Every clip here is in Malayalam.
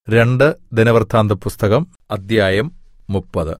രണ്ട് ദിനവൃത്താന്തപുസ്തകം അദ്ധ്യായം 30.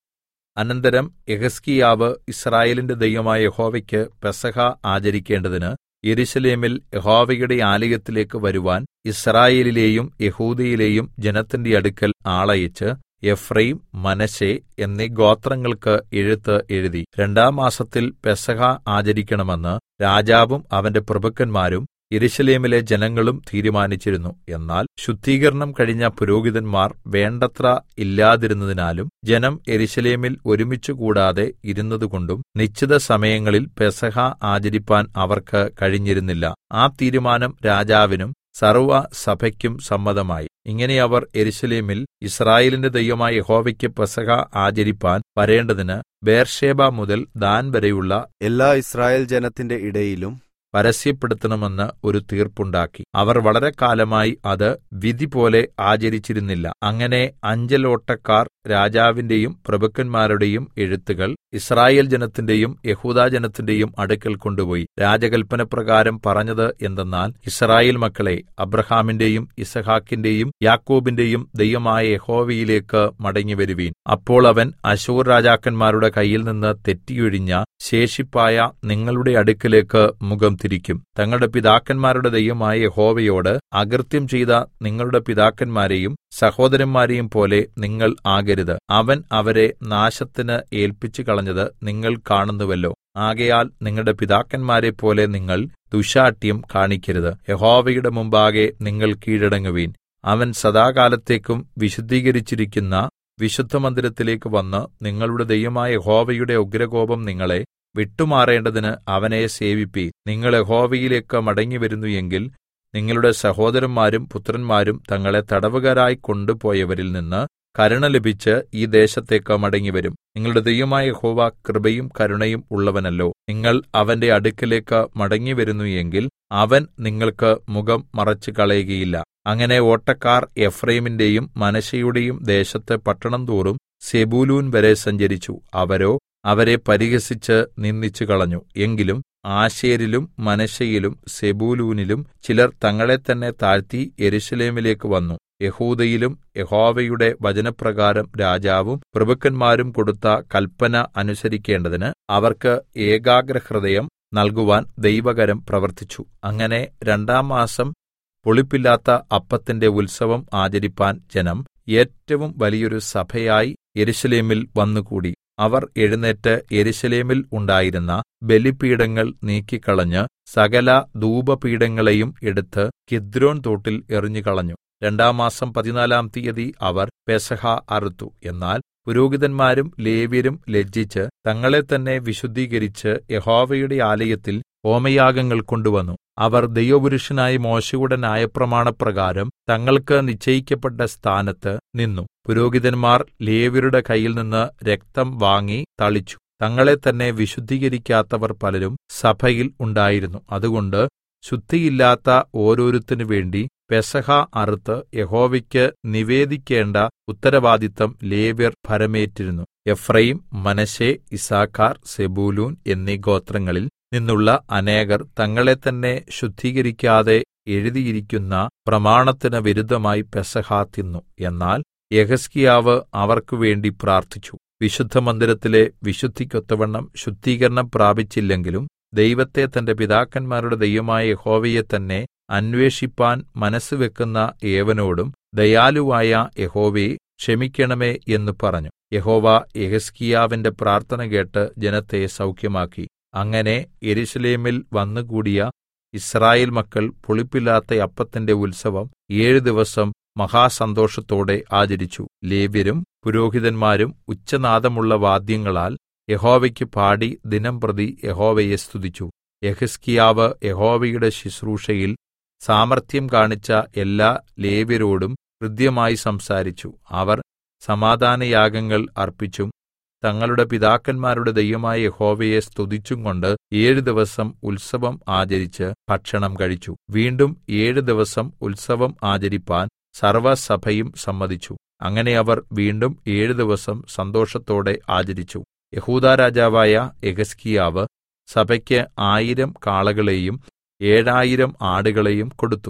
അനന്തരം യെഹിസ്കീയാവ് യിസ്രായേലിന്റെ ദൈവമായ യഹോവയ്ക്ക് പെസഹ ആചരിക്കേണ്ടതിന് യെരൂശലേമിൽ യഹോവയുടെ ആലയത്തിലേക്ക് വരുവാൻ യിസ്രായേലിലെയും യെഹൂദയിലെയും ജനത്തിന്റെ അടുക്കൽ ആളയച്ച് എഫ്രയീം, മനശ്ശെ എന്നീ ഗോത്രങ്ങൾക്ക് എഴുത്ത് എഴുതി. 2-ാം മാസത്തിൽ പെസഹ ആചരിക്കണമെന്ന് രാജാവും അവന്റെ പ്രഭുക്കന്മാരും യെരൂശലേമിലെ ജനങ്ങളും തീരുമാനിച്ചിരുന്നു. എന്നാൽ ശുദ്ധീകരണം കഴിഞ്ഞ പുരോഹിതന്മാർ വേണ്ടത്ര ഇല്ലാതിരുന്നതിനാലും ജനം യെരൂശലേമിൽ ഒരുമിച്ച് കൂടാതെ ഇരുന്നതുകൊണ്ടും നിശ്ചിത സമയങ്ങളിൽ പെസഹ ആചരിപ്പാൻ അവർക്ക് കഴിഞ്ഞിരുന്നില്ല. ആ തീരുമാനം രാജാവിനും സർവ്വസഭയ്ക്കും സമ്മതമായി. ഇങ്ങനെ അവർ യെരൂശലേമിൽ യിസ്രായേലിന്റെ ദൈവമായ യഹോവയ്ക്ക് പെസഹ ആചരിപ്പാൻ വരേണ്ടതിന് ബേർശേബ മുതൽ ദാൻ വരെയുള്ള എല്ലാ യിസ്രായേൽ ജനത്തിന്റെ ഇടയിലും പരസ്യപ്പെടുത്തണമെന്ന് ഒരു തീർപ്പുണ്ടാക്കി. അവർ വളരെ കാലമായി അത് വിധിപോലെ ആചരിച്ചിരുന്നില്ല. അങ്ങനെ അഞ്ചലോട്ടക്കാർ രാജാവിന്റെയും പ്രഭുക്കന്മാരുടെയും എഴുത്തുകൾ യിസ്രായേൽ ജനത്തിന്റെയും യെഹൂദാജനത്തിന്റെയും അടുക്കൽ കൊണ്ടുപോയി. രാജകല്പന പ്രകാരം പറഞ്ഞത് എന്തെന്നാൽ, യിസ്രായേൽ മക്കളേ, അബ്രാഹാമിന്റെയും യിസ്ഹാക്കിന്റെയും യാക്കോബിന്റെയും ദൈവമായ യഹോവയിലേക്ക് മടങ്ങിവരുവീൻ. അപ്പോൾ അവൻ അശ്ശൂർ രാജാക്കന്മാരുടെ കയ്യിൽനിന്ന് തെറ്റിയൊഴിഞ്ഞ ശേഷിപ്പായ നിങ്ങളുടെ അടുക്കലേക്ക് മുഖം തിരിക്കും. തങ്ങളുടെ പിതാക്കന്മാരുടെ ദൈവമായ യഹോവയോട് അകൃത്യം ചെയ്ത നിങ്ങളുടെ പിതാക്കന്മാരെയും സഹോദരന്മാരെയും പോലെ നിങ്ങൾ ആകരുത്. അവൻ അവരെ നാശത്തിന് ഏല്പിച്ചു കളഞ്ഞത് നിങ്ങൾ കാണുന്നുവല്ലോ. ആകയാൽ നിങ്ങളുടെ പിതാക്കന്മാരെപ്പോലെ നിങ്ങൾ ദുശ്ശാഠ്യം കാണിക്കരുത്. യഹോവയുടെ മുമ്പാകെ നിങ്ങൾ കീഴടങ്ങുവീൻ. അവൻ സദാകാലത്തേക്കും വിശുദ്ധീകരിച്ചിരിക്കുന്ന വിശുദ്ധമന്ദിരത്തിലേക്ക് വന്ന് നിങ്ങളുടെ ദൈവമായ യഹോവയുടെ ഉഗ്രകോപം നിങ്ങളെ വിട്ടുമാറേണ്ടതിന് അവനെ സേവിപ്പീൻ. നിങ്ങൾ യഹോവയിലേക്ക് മടങ്ങിവരുന്നു എങ്കിൽ നിങ്ങളുടെ സഹോദരന്മാരും പുത്രന്മാരും തങ്ങളെ തടവുകാരായി കൊണ്ടുപോയവരിൽ നിന്ന് കരുണ ലഭിച്ച് ഈ ദേശത്തേക്ക് മടങ്ങിവരും. നിങ്ങളുടെ ദൈവമായ യഹോവ കൃപയും കരുണയും ഉള്ളവനല്ലോ. നിങ്ങൾ അവന്റെ അടുക്കലേക്ക് മടങ്ങിവരുന്നു എങ്കിൽ അവൻ നിങ്ങൾക്ക് മുഖം മറച്ചു കളയുകയില്ല. അങ്ങനെ ഓട്ടക്കാർ എഫ്രയീമിന്റെയും മനശ്ശെയുടെയും ദേശത്ത് പട്ടണം തോറും സെബൂലൂൻ വരെ സഞ്ചരിച്ചു. അവരോ അവരെ പരിഹസിച്ച് നിന്ദിച്ചു കളഞ്ഞു. എങ്കിലും ആശേരിലും മനശ്ശെയിലും സെബൂലൂനിലും ചിലർ തങ്ങളെ തന്നെ താഴ്ത്തി യെരൂശലേമിലേക്ക് വന്നു. യെഹൂദയിലും യഹോവയുടെ വചനപ്രകാരം രാജാവും പ്രഭുക്കന്മാരും കൊടുത്ത കല്പന അനുസരിക്കേണ്ടതിന് അവർക്ക് ഏകാഗ്രഹൃദയം നൽകുവാൻ ദൈവകരം പ്രവർത്തിച്ചു. അങ്ങനെ 2-ാം മാസം പുളിപ്പില്ലാത്ത അപ്പത്തിന്റെ ഉത്സവം ആചരിപ്പാൻ ജനം ഏറ്റവും വലിയൊരു സഭയായി യെരൂശലേമിൽ വന്നുകൂടി. അവർ എഴുന്നേറ്റ് യെരൂശലേമിൽ ഉണ്ടായിരുന്ന ബലിപീഠങ്ങൾ നീക്കിക്കളഞ്ഞ് സകല ധൂപപീഠങ്ങളെയും എടുത്ത് കിദ്രോൻ തോട്ടിൽ എറിഞ്ഞുകളഞ്ഞു. 2-ാം മാസം 14-ാം തീയതി അവർ പെസഹ അറുത്തു. എന്നാൽ പുരോഹിതന്മാരും ലേവ്യരും ലജ്ജിച്ച് തങ്ങളെ തന്നെ വിശുദ്ധീകരിച്ച് യഹോവയുടെ ആലയത്തിൽ ഹോമയാഗങ്ങൾ കൊണ്ടുവന്നു. അവർ ദൈവപുരുഷനായ മോശെയുടെ ന്യായപ്രമാണപ്രകാരം തങ്ങൾക്ക് നിശ്ചയിക്കപ്പെട്ട സ്ഥാനത്ത് നിന്നു. പുരോഹിതന്മാർ ലേവ്യരുടെ കയ്യിൽനിന്ന് രക്തം വാങ്ങി തളിച്ചു. തങ്ങളെ തന്നെ വിശുദ്ധീകരിക്കാത്തവർ പലരും സഭയിൽ ഉണ്ടായിരുന്നു. അതുകൊണ്ട് ശുദ്ധിയില്ലാത്ത ഓരോരുത്തനു വേണ്ടി പെസഹ അറുത്ത് യഹോവയ്ക്ക് നിവേദിക്കേണ്ട ഉത്തരവാദിത്തം ലേവ്യർ ഭരമേറ്റിരുന്നു. എഫ്രയീം, മനശ്ശെ, യിസ്സാഖാർ, സെബൂലൂൻ എന്നീ ഗോത്രങ്ങളിൽ നിന്നുള്ള അനേകർ തങ്ങളെ തന്നെ ശുദ്ധീകരിക്കാതെ എഴുതിയിരിക്കുന്ന പ്രമാണത്തിന് വിരുദ്ധമായി പെസഹ തിന്നു. എന്നാൽ യെഹിസ്കീയാവ് അവർക്ക് വേണ്ടി പ്രാർത്ഥിച്ചു. വിശുദ്ധമന്ദിരത്തിലെ വിശുദ്ധിക്കൊത്തവണ്ണം ശുദ്ധീകരണം പ്രാപിച്ചില്ലെങ്കിലും ദൈവത്തെ തന്റെ പിതാക്കന്മാരുടെ ദൈവമായ യഹോവയെ തന്നെ അന്വേഷിപ്പാൻ മനസ്സുവെക്കുന്ന ഏവനോടും ദയാലുവായ യഹോവേ, ക്ഷമിക്കണമേ എന്ന് പറഞ്ഞു. യഹോവ യെഹിസ്കീയാവിന്റെ പ്രാർത്ഥന കേട്ട് ജനത്തെ സൗഖ്യമാക്കി. അങ്ങനെ യെരൂശലേമിൽ വന്നുകൂടിയ യിസ്രായേൽ മക്കൾ പുളിപ്പില്ലാത്ത അപ്പത്തിന്റെ ഉത്സവം 7 ദിവസം മഹാസന്തോഷത്തോടെ ആചരിച്ചു. ലേവ്യരും പുരോഹിതന്മാരും ഉച്ചനാദമുള്ള വാദ്യങ്ങളാൽ യഹോവയ്ക്ക് പാടി ദിനംപ്രതി യഹോവയെ സ്തുതിച്ചു. യെഹിസ്കീയാവ് യഹോവയുടെ ശുശ്രൂഷയിൽ സാമർത്ഥ്യം കാണിച്ച എല്ലാ ലേവ്യരോടും ഹൃദ്യമായി സംസാരിച്ചു. അവർ സമാധാനയാഗങ്ങൾ അർപ്പിച്ചും തങ്ങളുടെ പിതാക്കന്മാരുടെ ദൈവമായ യഹോവയെ സ്തുതിച്ചുംകൊണ്ട് 7 ദിവസം ഉത്സവം ആചരിച്ച് ഭക്ഷണം കഴിച്ചു. വീണ്ടും 7 ദിവസം ഉത്സവം ആചരിപ്പാൻ സർവ്വസഭയും സമ്മതിച്ചു. അങ്ങനെ അവർ വീണ്ടും 7 ദിവസം സന്തോഷത്തോടെ ആചരിച്ചു. യെഹൂദാ രാജാവായ യെഹിസ്കീയാവ് സഭയ്ക്ക് 1000 കാളകളെയും 7000 ആടുകളെയും കൊടുത്തു.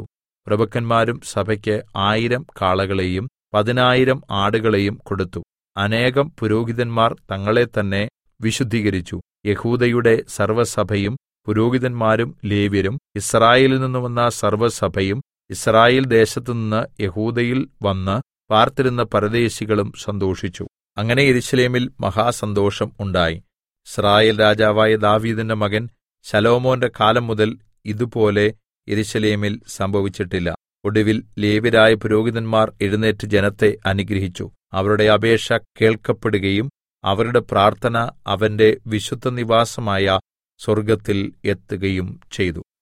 പ്രഭുക്കന്മാരും സഭയ്ക്ക് 1000 കാളകളെയും 10000 ആടുകളെയും കൊടുത്തു. അനേകം പുരോഹിതന്മാർ തങ്ങളെ തന്നെ വിശുദ്ധീകരിച്ചു. യെഹൂദയുടെ സർവ്വസഭയും പുരോഹിതന്മാരും ലേവ്യരും യിസ്രായേലിൽ നിന്ന് വന്ന സർവ്വസഭയും യിസ്രായേൽ ദേശത്തുനിന്ന് യെഹൂദയിൽ വന്ന് പാർത്തിരുന്ന പരദേശികളും സന്തോഷിച്ചു. അങ്ങനെ യെരൂശലേമിൽ മഹാസന്തോഷം ഉണ്ടായി. യിസ്രായേൽ രാജാവായ ദാവീദിന്റെ മകൻ ശലോമോന്റെ കാലം മുതൽ ഇതുപോലെ യെരൂശലേമിൽ സംഭവിച്ചിട്ടില്ല. ഒടുവിൽ ലേവ്യരായ പുരോഹിതന്മാർ എഴുന്നേറ്റ് ജനത്തെ അനുഗ്രഹിച്ചു. അവരുടെ അപേക്ഷ കേൾക്കപ്പെടുകയും അവരുടെ പ്രാർത്ഥന അവന്റെ വിശുദ്ധനിവാസമായ സ്വർഗ്ഗത്തിൽ എത്തുകയും ചെയ്തു.